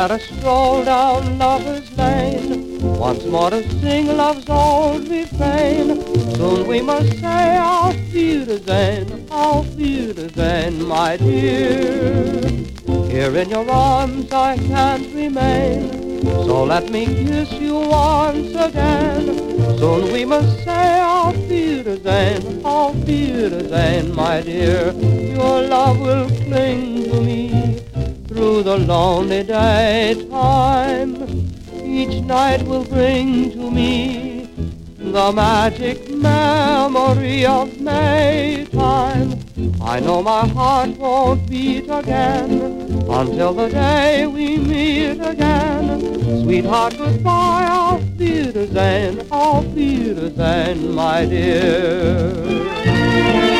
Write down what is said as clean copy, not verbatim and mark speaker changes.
Speaker 1: at a stroll down Lover's Lane, once more to sing love's old refrain. Soon we must say auf Wiedersehen, my dear. Here in your arms I can't remain, so let me kiss you once again. Soon we must say auf Wiedersehen, my dear. Your love will cling to me through the lonely daytime. Each night will bring to me the magic memory of Maytime. I know my heart won't beat again until the day we meet again. Sweetheart, goodbye, auf Wiedersehen, my dear.